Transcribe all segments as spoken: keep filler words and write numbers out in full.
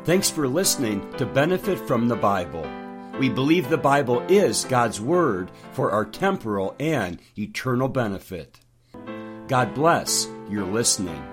Thanks for listening to Benefit from the Bible. We believe the Bible is God's Word for our temporal and eternal benefit. God bless your listening.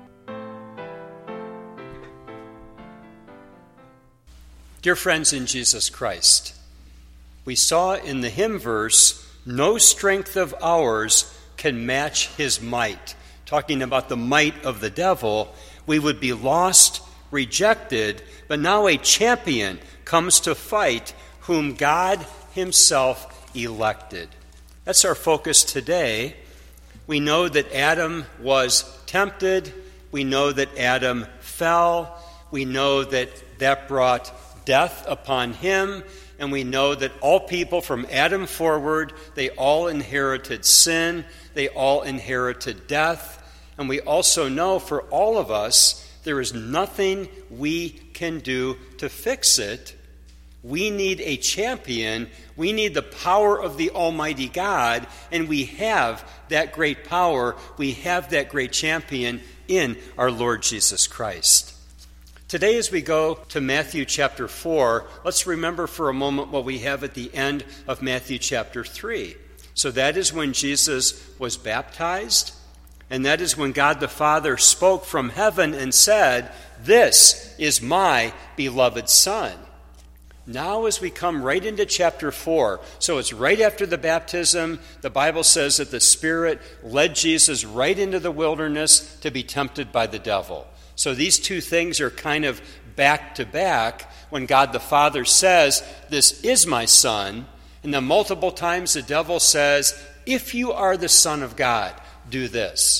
Dear friends in Jesus Christ, we saw in the hymn verse, "No strength of ours can match his might." Talking about the might of the devil, we would be lost, rejected, but now a champion comes to fight whom God himself elected. That's our focus today. We know that Adam was tempted. We know that Adam fell. We know that that brought death upon him. And we know that all people from Adam forward, they all inherited sin. They all inherited death. And we also know for all of us, there is nothing we can do to fix it. We need a champion. We need the power of the Almighty God, and we have that great power. We have that great champion in our Lord Jesus Christ. Today, as we go to Matthew chapter four, let's remember for a moment what we have at the end of Matthew chapter three. So that is when Jesus was baptized, and that is when God the Father spoke from heaven and said, "This is my beloved Son." Now as we come right into chapter four, so it's right after the baptism, the Bible says that the Spirit led Jesus right into the wilderness to be tempted by the devil. So these two things are kind of back to back when God the Father says, "This is my Son," and then multiple times the devil says, "If you are the Son of God, do this."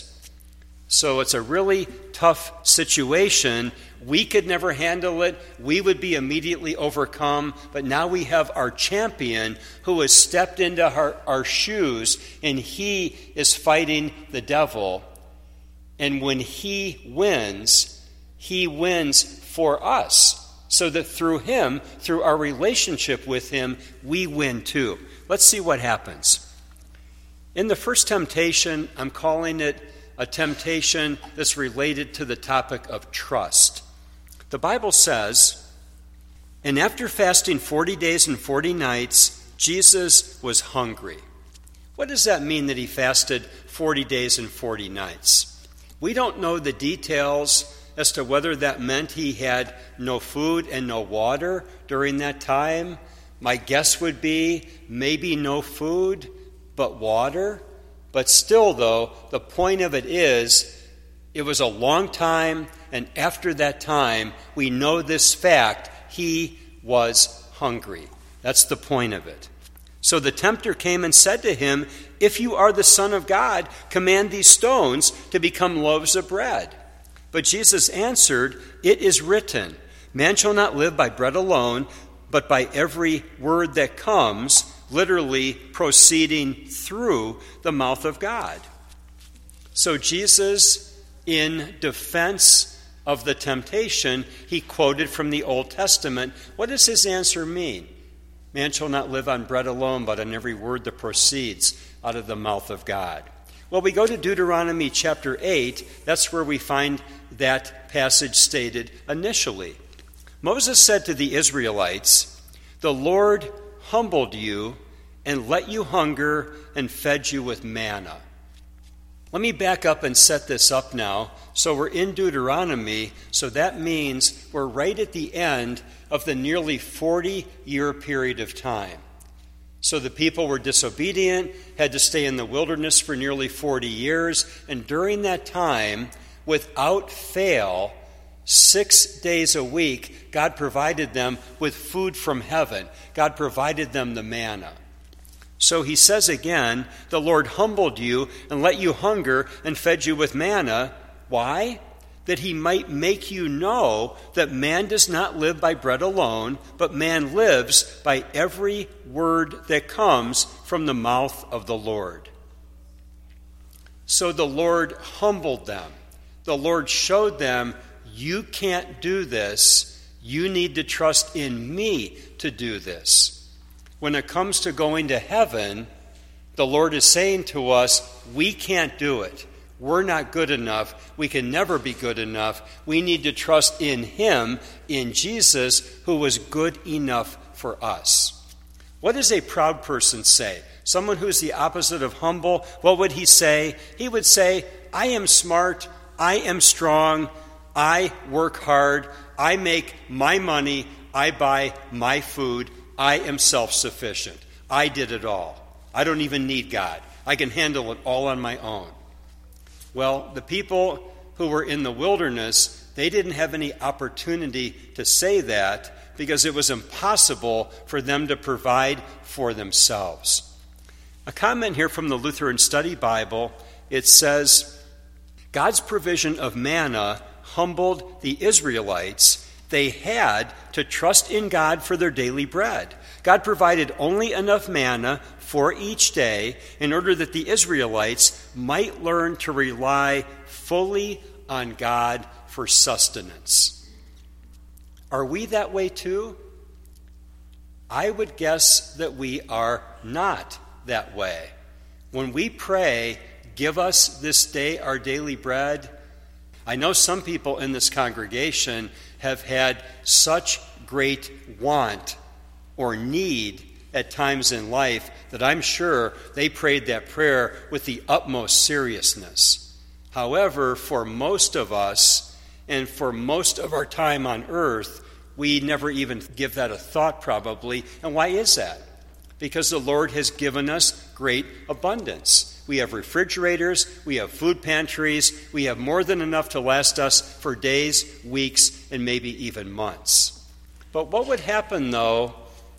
So it's a really tough situation. We could never handle it. We would be immediately overcome. But now we have our champion who has stepped into our, our shoes, and he is fighting the devil. And when he wins, he wins for us, so that through him, through our relationship with him, we win too. Let's see what happens. In the first temptation, I'm calling it a temptation that's related to the topic of trust. The Bible says, "And after fasting forty days and forty nights, Jesus was hungry." What does that mean that he fasted forty days and forty nights? We don't know the details as to whether that meant he had no food and no water during that time. My guess would be maybe no food, but water. But still, though, the point of it is, it was a long time, and after that time, we know this fact, he was hungry. That's the point of it. So the tempter came and said to him, "If you are the Son of God, command these stones to become loaves of bread." But Jesus answered, "It is written, man shall not live by bread alone, but by every word that comes," literally proceeding through the mouth of God. So Jesus, in defense of the temptation, he quoted from the Old Testament. What does his answer mean? Man shall not live on bread alone, but on every word that proceeds out of the mouth of God. Well, we go to Deuteronomy chapter eight. That's where we find that passage stated initially. Moses said to the Israelites, "The Lord humbled you and let you hunger and fed you with manna." Let me back up and set this up now. So we're in Deuteronomy, so that means we're right at the end of the nearly forty-year period of time. So the people were disobedient, had to stay in the wilderness for nearly forty years, and during that time, without fail, six days a week, God provided them with food from heaven. God provided them the manna. So he says again, "The Lord humbled you and let you hunger and fed you with manna." Why? That he might make you know that man does not live by bread alone, but man lives by every word that comes from the mouth of the Lord. So the Lord humbled them. The Lord showed them, you can't do this. You need to trust in me to do this. When it comes to going to heaven, the Lord is saying to us, we can't do it. We're not good enough. We can never be good enough. We need to trust in him, in Jesus, who was good enough for us. What does a proud person say? Someone who's the opposite of humble, what would he say? He would say, I am smart, I am strong, I work hard, I make my money, I buy my food, I am self-sufficient. I did it all. I don't even need God. I can handle it all on my own. Well, the people who were in the wilderness, they didn't have any opportunity to say that because it was impossible for them to provide for themselves. A comment here from the Lutheran Study Bible, it says, God's provision of manna humbled the Israelites. They had to trust in God for their daily bread. God provided only enough manna for each day in order that the Israelites might learn to rely fully on God for sustenance. Are we that way too? I would guess that we are not that way. When we pray, give us this day our daily bread, I know some people in this congregation have had such great want or need at times in life that I'm sure they prayed that prayer with the utmost seriousness. However, for most of us and for most of our time on earth, we never even give that a thought probably. And why is that? Because the Lord has given us great abundance. We have refrigerators, we have food pantries, we have more than enough to last us for days, weeks, and maybe even months. But what would happen, though,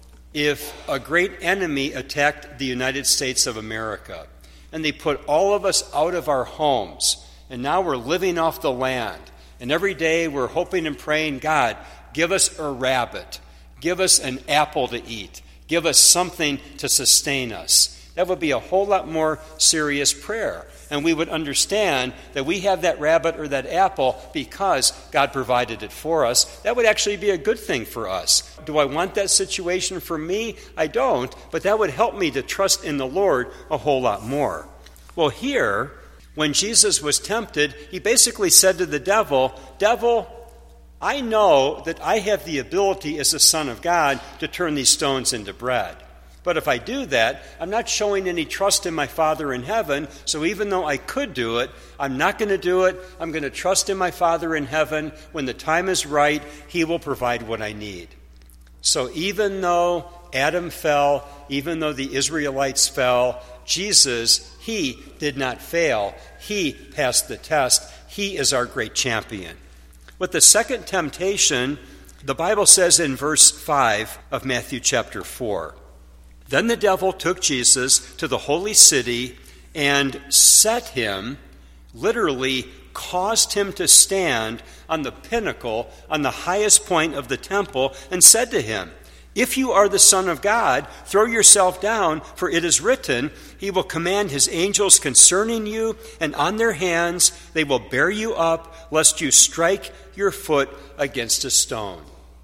if a great enemy attacked the United States of America and they put all of us out of our homes and now we're living off the land and every day we're hoping and praying, God, give us a rabbit, give us an apple to eat, give us something to sustain us. That would be a whole lot more serious prayer. And we would understand that we have that rabbit or that apple because God provided it for us. That would actually be a good thing for us. Do I want that situation for me? I don't, but that would help me to trust in the Lord a whole lot more. Well, here, when Jesus was tempted, he basically said to the devil, Devil, I know that I have the ability as the Son of God to turn these stones into bread. But if I do that, I'm not showing any trust in my Father in heaven, so even though I could do it, I'm not going to do it. I'm going to trust in my Father in heaven. When the time is right, he will provide what I need. So even though Adam fell, even though the Israelites fell, Jesus, he did not fail. He passed the test. He is our great champion. With the second temptation, the Bible says in verse five of Matthew chapter four, Then the devil took Jesus to the holy city and set him, literally caused him to stand on the pinnacle, on the highest point of the temple, and said to him, If you are the Son of God, throw yourself down, for it is written, He will command His angels concerning you, and on their hands they will bear you up, lest you strike your foot against a stone.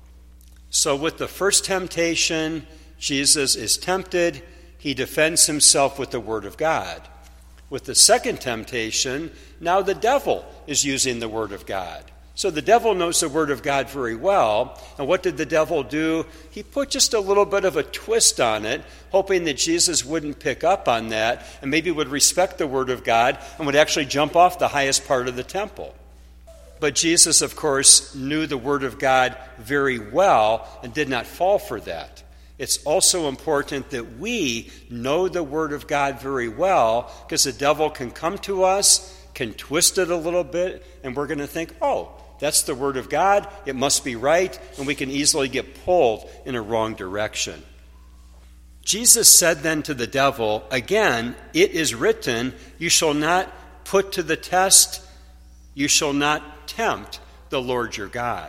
So with the first temptation, Jesus is tempted. He defends himself with the Word of God. With the second temptation, now the devil is using the Word of God. So the devil knows the Word of God very well. And what did the devil do? He put just a little bit of a twist on it, hoping that Jesus wouldn't pick up on that and maybe would respect the Word of God and would actually jump off the highest part of the temple. But Jesus, of course, knew the Word of God very well and did not fall for that. It's also important that we know the Word of God very well, because the devil can come to us, can twist it a little bit, and we're going to think, oh, that's the Word of God, it must be right, and we can easily get pulled in a wrong direction. Jesus said then to the devil, again, it is written, you shall not put to the test, you shall not tempt the Lord your God.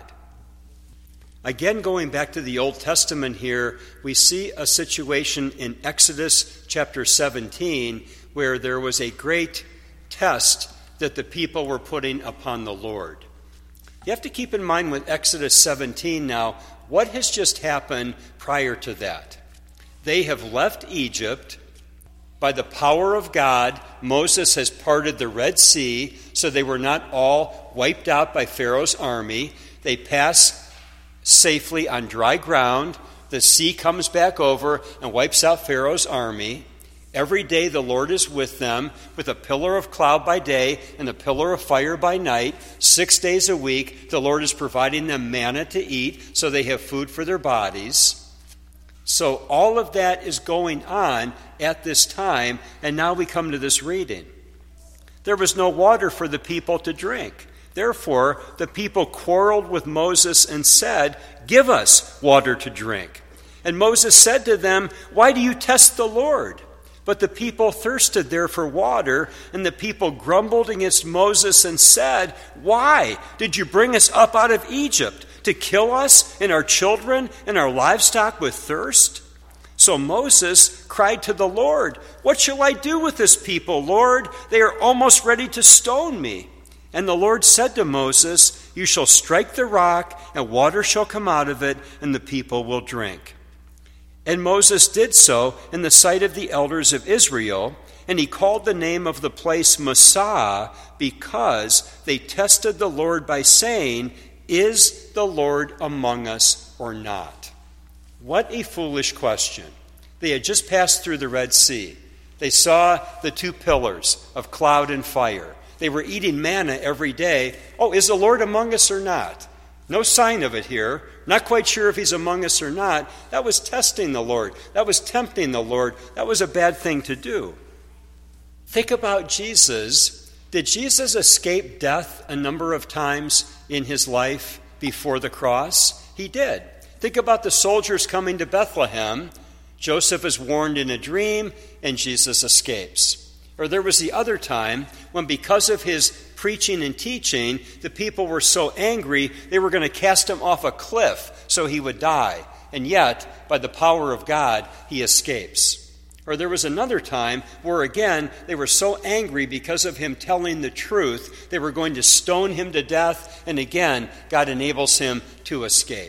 Again, going back to the Old Testament here, we see a situation in Exodus chapter seventeen where there was a great test that the people were putting upon the Lord. You have to keep in mind with Exodus seventeen now, what has just happened prior to that? They have left Egypt, By the power of God, Moses has parted the Red Sea so they were not all wiped out by Pharaoh's army. They pass safely on dry ground. The sea comes back over and wipes out Pharaoh's army. Every day the Lord is with them with a pillar of cloud by day and a pillar of fire by night. Six days a week the Lord is providing them manna to eat so they have food for their bodies. So all of that is going on at this time, and now we come to this reading. There was no water for the people to drink. Therefore, the people quarreled with Moses and said, "Give us water to drink." And Moses said to them, "Why do you test the Lord?" But the people thirsted there for water, and the people grumbled against Moses and said, "Why did you bring us up out of Egypt? To kill us and our children and our livestock with thirst?" So Moses cried to the Lord, "What shall I do with this people, Lord? They are almost ready to stone me." And the Lord said to Moses, "You shall strike the rock, and water shall come out of it, and the people will drink." And Moses did so in the sight of the elders of Israel, and he called the name of the place Massah, because they tested the Lord by saying, "Is the Lord among us or not?" What a foolish question. They had just passed through the Red Sea. They saw the two pillars of cloud and fire. They were eating manna every day. Oh, is the Lord among us or not? No sign of it here. Not quite sure if he's among us or not. That was testing the Lord. That was tempting the Lord. That was a bad thing to do. Think about Jesus. Did Jesus escape death a number of times in his life before the cross? He did. Think about the soldiers coming to Bethlehem. Joseph is warned in a dream, and Jesus escapes. Or there was the other time when, because of his preaching and teaching, the people were so angry they were going to cast him off a cliff so he would die. And yet, by the power of God, he escapes. Or there was another time where, again, they were so angry because of him telling the truth, they were going to stone him to death, and again, God enables him to escape.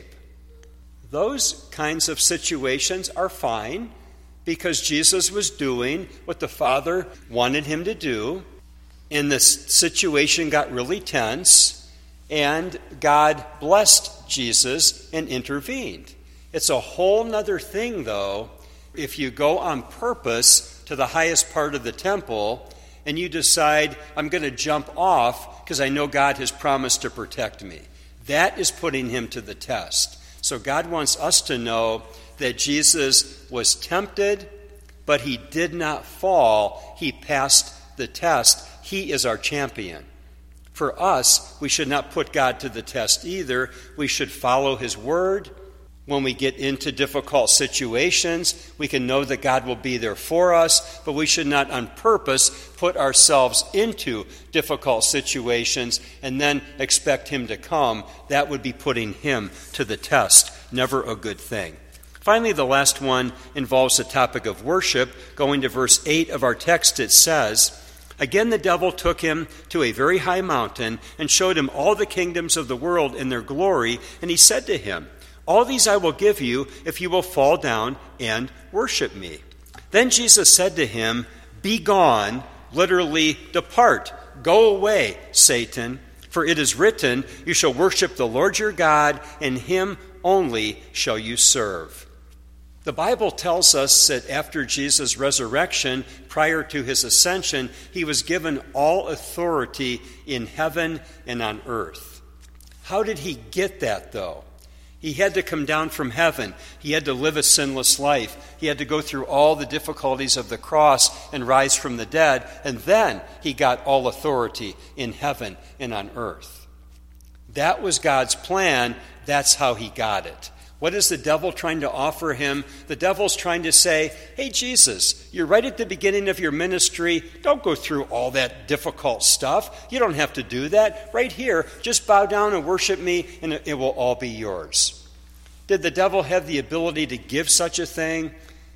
Those kinds of situations are fine because Jesus was doing what the Father wanted him to do, and the situation got really tense, and God blessed Jesus and intervened. It's a whole nother thing, though, if you go on purpose to the highest part of the temple and you decide, I'm going to jump off because I know God has promised to protect me. That is putting him to the test. So God wants us to know that Jesus was tempted, but he did not fall. He passed the test. He is our champion. For us, we should not put God to the test either. We should follow his word. When we get into difficult situations, we can know that God will be there for us, but we should not on purpose put ourselves into difficult situations and then expect him to come. That would be putting him to the test. Never a good thing. Finally, the last one involves the topic of worship. Going to verse eight of our text, it says, "Again the devil took him to a very high mountain and showed him all the kingdoms of the world in their glory, and he said to him, 'All these I will give you if you will fall down and worship me.' Then Jesus said to him, 'Be gone,' literally depart, go away, Satan, for it is written, 'You shall worship the Lord your God, and him only shall you serve.'" The Bible tells us that after Jesus' resurrection, prior to his ascension, he was given all authority in heaven and on earth. How did he get that, though? He had to come down from heaven. He had to live a sinless life. He had to go through all the difficulties of the cross and rise from the dead. And then he got all authority in heaven and on earth. That was God's plan. That's how he got it. What is the devil trying to offer him? The devil's trying to say, hey, Jesus, you're right at the beginning of your ministry. Don't go through all that difficult stuff. You don't have to do that. Right here, just bow down and worship me, and it will all be yours. Did the devil have the ability to give such a thing?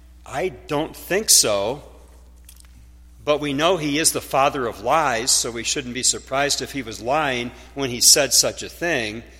I don't think so. But we know he is the father of lies, so we shouldn't be surprised if he was lying when he said such a thing.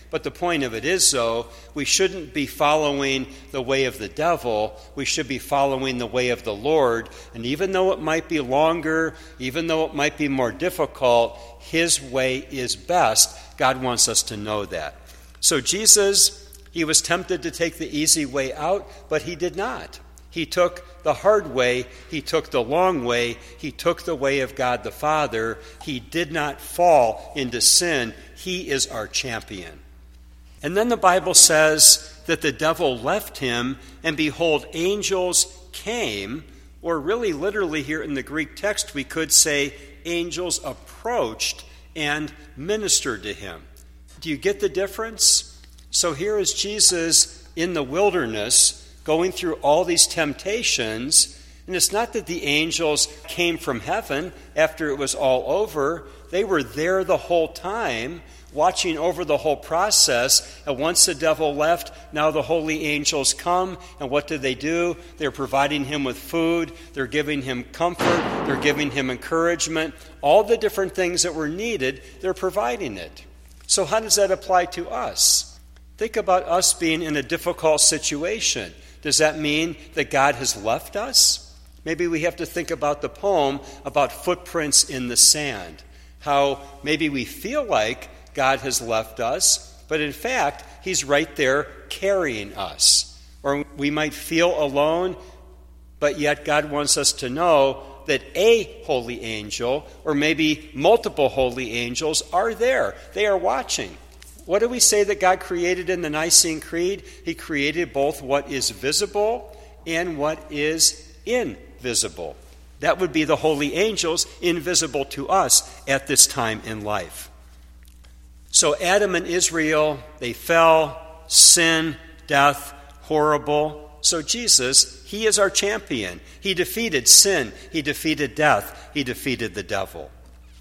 But the point of it is, though, we shouldn't be following the way of the devil. We should be following the way of the Lord. And even though it might be longer, even though it might be more difficult, his way is best. God wants us to know that. So Jesus, he was tempted to take the easy way out, but he did not. He took the hard way. He took the long way. He took the way of God the Father. He did not fall into sin. He is our champion. And then the Bible says that the devil left him, and behold, angels came, or really literally here in the Greek text, we could say angels approached and ministered to him. Do you get the difference? So here is Jesus in the wilderness going through all these temptations, and it's not that the angels came from heaven after it was all over. They were there the whole time, watching over the whole process. And once the devil left, now the holy angels come, and what do they do? They're providing him with food, they're giving him comfort, they're giving him encouragement. All the different things that were needed, they're providing it. So how does that apply to us? Think about us being in a difficult situation. Does that mean that God has left us? Maybe we have to think about the poem about footprints in the sand. How maybe we feel like God has left us, but in fact, he's right there carrying us. Or we might feel alone, but yet God wants us to know that a holy angel, or maybe multiple holy angels, are there. They are watching. What do we say that God created in the Nicene Creed? He created both what is visible and what is invisible. That would be the holy angels, invisible to us at this time in life. So Adam and Israel, they fell, sin, death, horrible. So Jesus, he is our champion. He defeated sin. He defeated death. He defeated the devil.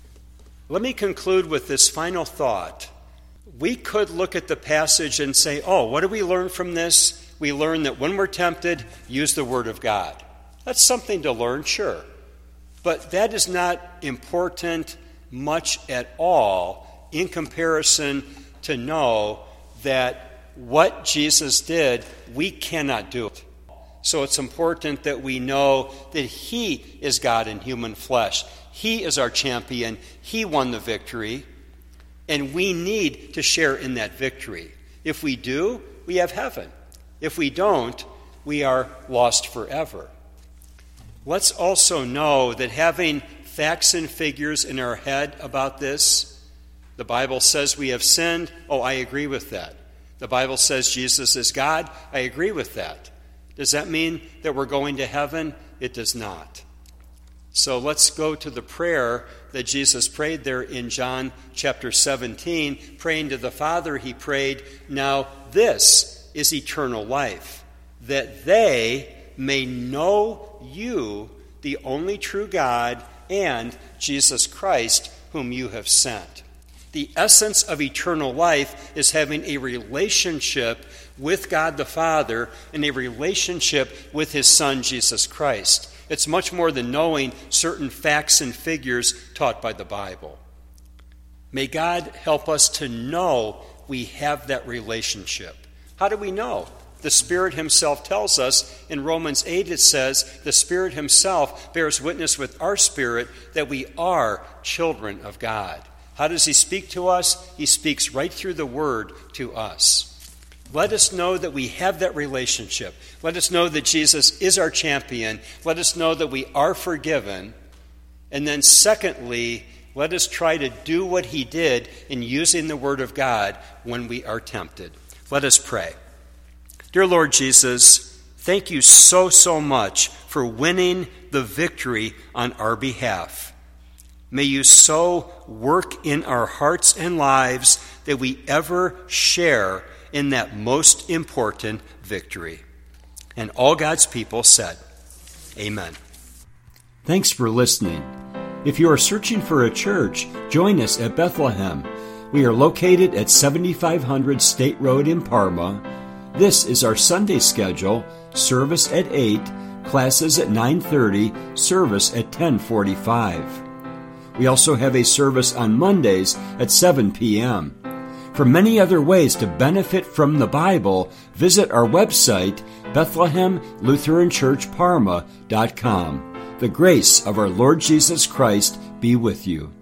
Let me conclude with this final thought. We could look at the passage and say, oh, what do we learn from this? We learn that when we're tempted, use the Word of God. That's something to learn, sure. But that is not important much at all in comparison to know that what Jesus did, we cannot do it. So it's important that we know that he is God in human flesh. He is our champion. He won the victory. And we need to share in that victory. If we do, we have heaven. If we don't, we are lost forever. Let's also know that having facts and figures in our head about this, the Bible says we have sinned. Oh, I agree with that. The Bible says Jesus is God. I agree with that. Does that mean that we're going to heaven? It does not. So let's go to the prayer that Jesus prayed there in John chapter seventeen. Praying to the Father, he prayed, now this is eternal life, that they may know you, the only true God, and Jesus Christ, whom you have sent. The essence of eternal life is having a relationship with God the Father and a relationship with his Son, Jesus Christ. It's much more than knowing certain facts and figures taught by the Bible. May God help us to know we have that relationship. How do we know? The Spirit himself tells us. In Romans eight it says, the Spirit himself bears witness with our spirit that we are children of God. How does he speak to us? He speaks right through the Word to us. Let us know that we have that relationship. Let us know that Jesus is our champion. Let us know that we are forgiven. And then secondly, let us try to do what he did in using the Word of God when we are tempted. Let us pray. Dear Lord Jesus, thank you so, so much for winning the victory on our behalf. May you so work in our hearts and lives that we ever share in that most important victory. And all God's people said, amen. Thanks for listening. If you are searching for a church, join us at Bethlehem. We are located at seventy-five hundred State Road in Parma. This is our Sunday schedule: service at eight, classes at nine thirty, service at ten forty-five. We also have a service on Mondays at seven p.m. For many other ways to benefit from the Bible, visit our website, Bethlehem Lutheran Church Parma dot com. The grace of our Lord Jesus Christ be with you.